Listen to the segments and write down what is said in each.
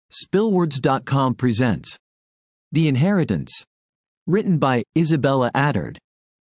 Spillwords.com presents The Inheritance, written by Isabella Attard.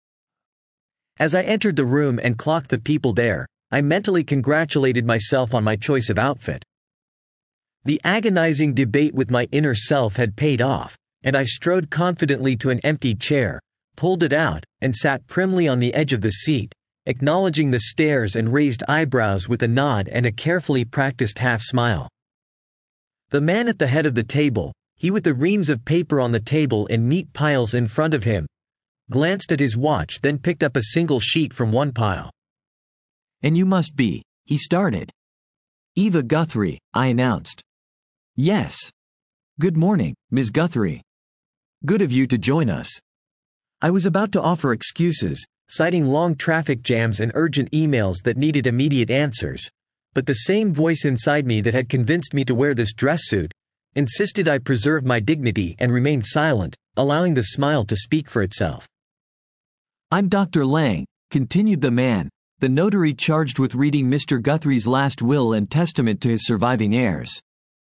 As I entered the room and clocked the people there, I mentally congratulated myself on my choice of outfit. The agonizing debate with my inner self had paid off, and I strode confidently to an empty chair, pulled it out, and sat primly on the edge of the seat, acknowledging the stares and raised eyebrows with a nod and a carefully practiced half-smile. The man at the head of the table, he with the reams of paper on the table in neat piles in front of him, glanced at his watch, then picked up a single sheet from one pile. "And you must be," he started. "Eva Guthrie," I announced. "Yes. Good morning, Ms. Guthrie. Good of you to join us." I was about to offer excuses, citing long traffic jams and urgent emails that needed immediate answers, but the same voice inside me that had convinced me to wear this dress suit insisted I preserve my dignity and remain silent, allowing the smile to speak for itself. "I'm Dr. Lang," continued the man, the notary charged with reading Mr. Guthrie's last will and testament to his surviving heirs.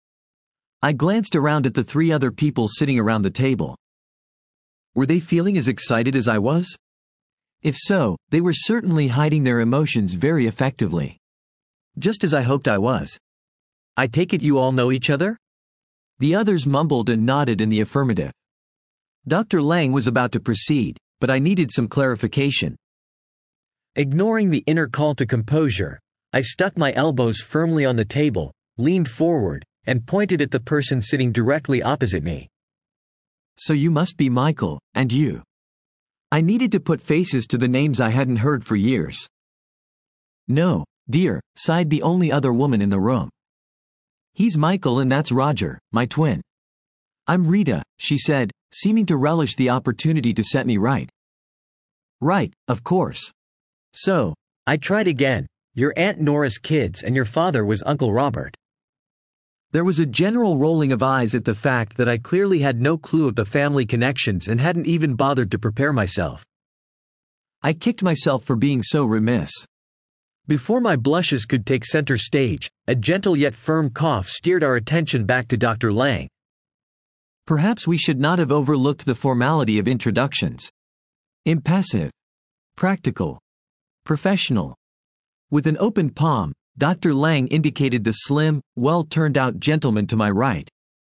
I glanced around at the three other people sitting around the table. Were they feeling as excited as I was? If so, they were certainly hiding their emotions very effectively. Just as I hoped I was. "I take it you all know each other?" The others mumbled and nodded in the affirmative. Dr. Lang was about to proceed, but I needed some clarification. Ignoring the inner call to composure, I stuck my elbows firmly on the table, leaned forward, and pointed at the person sitting directly opposite me. "So you must be Michael, and you." I needed to put faces to the names I hadn't heard for years. "No, dear," sighed the only other woman in the room. "He's Michael and that's Roger, my twin." "I'm Rita," she said, seeming to relish the opportunity to set me right. "Right, of course. So," I tried again, "you're Aunt Nora's kids and your father was Uncle Robert." There was a general rolling of eyes at the fact that I clearly had no clue of the family connections and hadn't even bothered to prepare myself. I kicked myself for being so remiss. Before my blushes could take center stage, a gentle yet firm cough steered our attention back to Dr. Lang. Perhaps we should not have overlooked the formality of introductions. Impassive. Practical. Professional. With an open palm, Dr. Lang indicated the slim, well-turned-out gentleman to my right.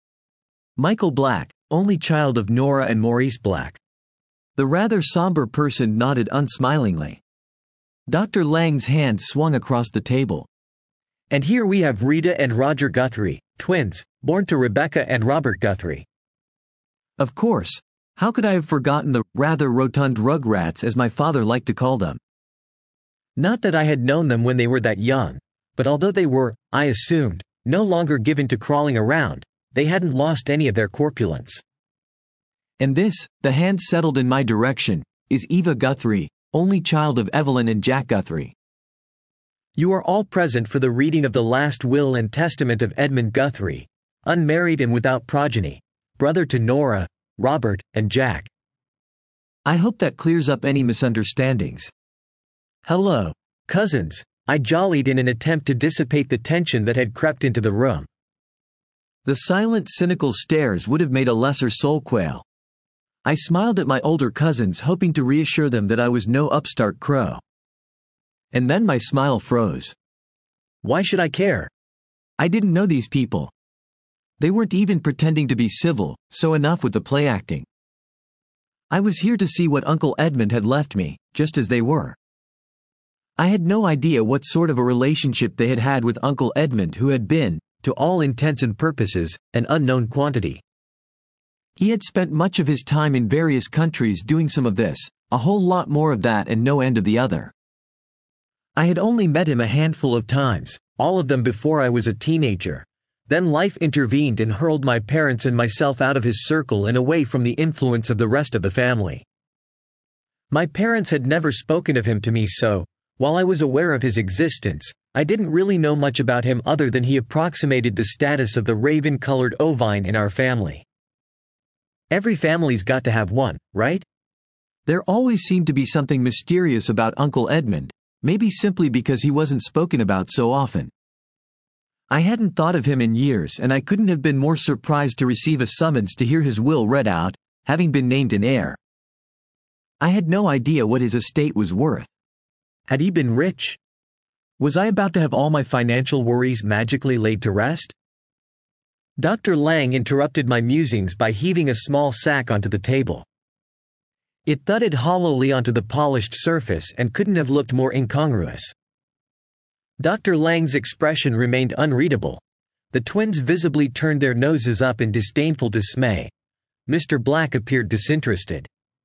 Michael Black, only child of Nora and Maurice Black. The rather somber person nodded unsmilingly. Dr. Lang's hand swung across the table. "And here we have Rita and Roger Guthrie, twins, born to Rebecca and Robert Guthrie." Of course, how could I have forgotten the rather rotund rugrats as my father liked to call them? Not that I had known them when they were that young, but although they were, I assumed, no longer given to crawling around, they hadn't lost any of their corpulence. "And this," the hand settled in my direction, "is Eva Guthrie, only child of Evelyn and Jack Guthrie. You are all present for the reading of the last will and testament of Edmund Guthrie, unmarried and without progeny, brother to Nora, Robert, and Jack. I hope that clears up any misunderstandings." "Hello, cousins," I jollied in an attempt to dissipate the tension that had crept into the room. The silent, cynical stares would have made a lesser soul quail. I smiled at my older cousins, hoping to reassure them that I was no upstart crow. And then my smile froze. Why should I care? I didn't know these people. They weren't even pretending to be civil, so enough with the play acting. I was here to see what Uncle Edmund had left me, just as they were. I had no idea what sort of a relationship they had had with Uncle Edmund, who had been, to all intents and purposes, an unknown quantity. He had spent much of his time in various countries doing some of this, a whole lot more of that and no end of the other. I had only met him a handful of times, all of them before I was a teenager. Then life intervened and hurled my parents and myself out of his circle and away from the influence of the rest of the family. My parents had never spoken of him to me, so, while I was aware of his existence, I didn't really know much about him other than he approximated the status of the raven-colored ovine in our family. Every family's got to have one, right? There always seemed to be something mysterious about Uncle Edmund, maybe simply because he wasn't spoken about so often. I hadn't thought of him in years, and I couldn't have been more surprised to receive a summons to hear his will read out, having been named an heir. I had no idea what his estate was worth. Had he been rich? Was I about to have all my financial worries magically laid to rest? Dr. Lang interrupted my musings by heaving a small sack onto the table. It thudded hollowly onto the polished surface and couldn't have looked more incongruous. Dr. Lang's expression remained unreadable. The twins visibly turned their noses up in disdainful dismay. Mr. Black appeared disinterested.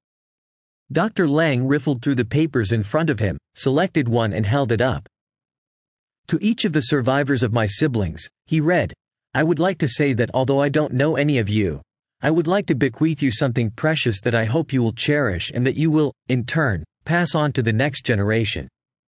Dr. Lang riffled through the papers in front of him, selected one and held it up. To each of the survivors of my siblings, he read, "I would like to say that although I don't know any of you, I would like to bequeath you something precious that I hope you will cherish and that you will, in turn, pass on to the next generation."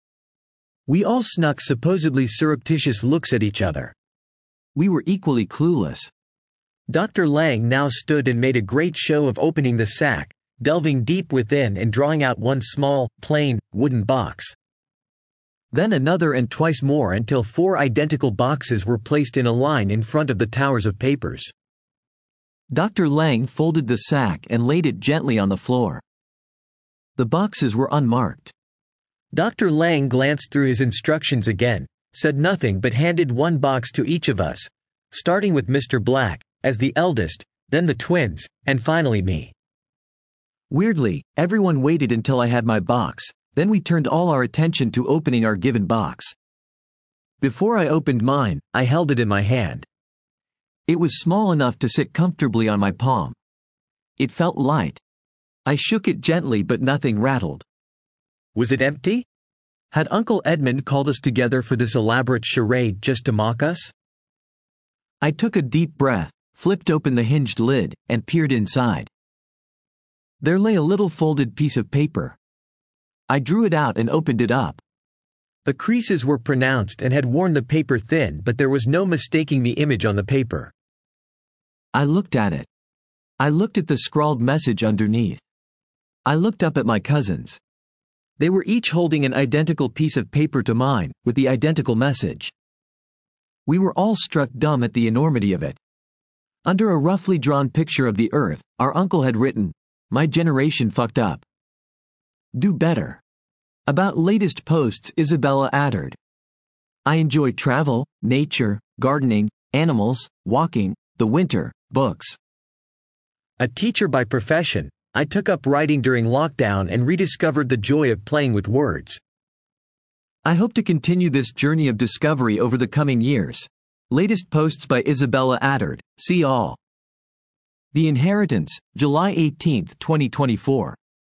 We all snuck supposedly surreptitious looks at each other. We were equally clueless. Dr. Lang now stood and made a great show of opening the sack, delving deep within and drawing out one small, plain, wooden box. Then another and twice more until 4 identical boxes were placed in a line in front of the towers of papers. Dr. Lang folded the sack and laid it gently on the floor. The boxes were unmarked. Dr. Lang glanced through his instructions again, said nothing but handed one box to each of us, starting with Mr. Black, as the eldest, then the twins, and finally me. Weirdly, everyone waited until I had my box, then we turned all our attention to opening our given box. Before I opened mine, I held it in my hand. It was small enough to sit comfortably on my palm. It felt light. I shook it gently but nothing rattled. Was it empty? Had Uncle Edmund called us together for this elaborate charade just to mock us? I took a deep breath, flipped open the hinged lid, and peered inside. There lay a little folded piece of paper. I drew it out and opened it up. The creases were pronounced and had worn the paper thin, but there was no mistaking the image on the paper. I looked at it. I looked at the scrawled message underneath. I looked up at my cousins. They were each holding an identical piece of paper to mine, with the identical message. We were all struck dumb at the enormity of it. Under a roughly drawn picture of the Earth, our uncle had written, "My generation fucked up. Do better." About latest posts, Isabella Addard. I enjoy travel, nature, gardening, animals, walking, the winter, books. A teacher by profession, I took up writing during lockdown and rediscovered the joy of playing with words. I hope to continue this journey of discovery over the coming years. Latest posts by Isabella Addard, see all. The Inheritance, July 18, 2024.